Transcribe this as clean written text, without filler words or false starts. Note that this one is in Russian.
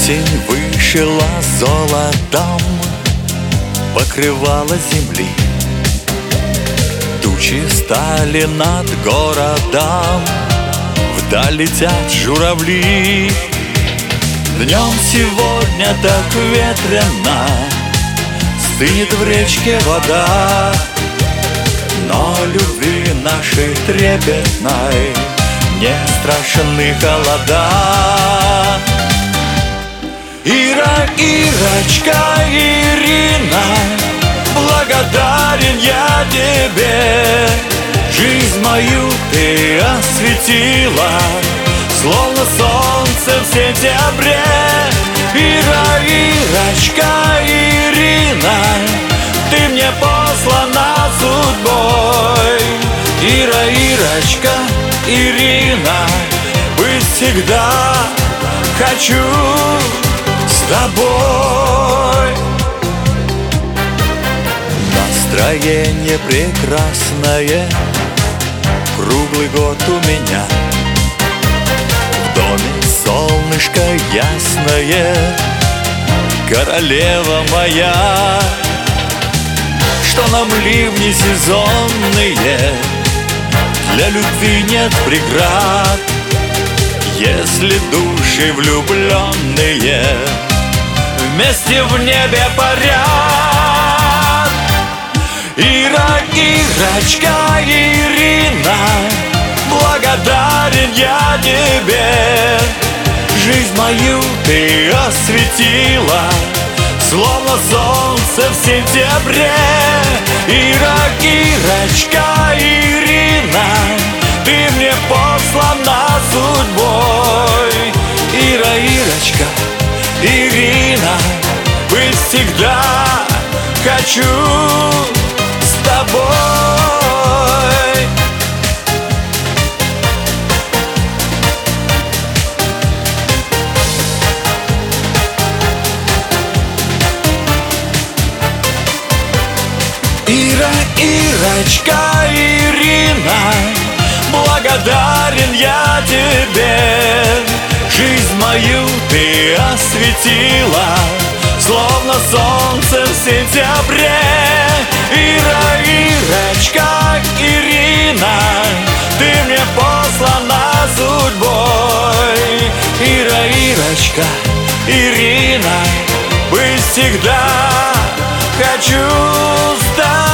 Осень вышила золотом покрывало земли. Тучи стали над городом, вдаль летят журавли. Днем сегодня так ветрено, стынет в речке вода, но любви нашей трепетной не страшны холода. Ира, Ирочка, Ирина, благодарен я тебе. Жизнь мою ты осветила, словно солнце в сентябре. Ира, Ирочка, Ирина, ты мне послана судьбой. Ира, Ирочка, Ирина, быть всегда хочу с тобой. Настроение прекрасное круглый год у меня. В доме солнышко ясное, королева моя. Что нам ливни сезонные, для любви нет преград, если души влюбленные вместе в небе парят. Ира, Ирочка, Ирина, благодарен я тебе. Жизнь мою ты осветила, словно солнце в сентябре. Ира, Ирочка, Ирина, ты мне послана судьбой. Ира, Ирочка, Ирина, быть всегда хочу с тобой. Ира, Ирочка, Ирина, благодарен я тебе. Жизнь мою ты осветила, словно солнце в сентябре. Ира, Ирочка, Ирина, ты мне послана судьбой. Ира, Ирочка, Ирина, быть всегда хочу с тобой.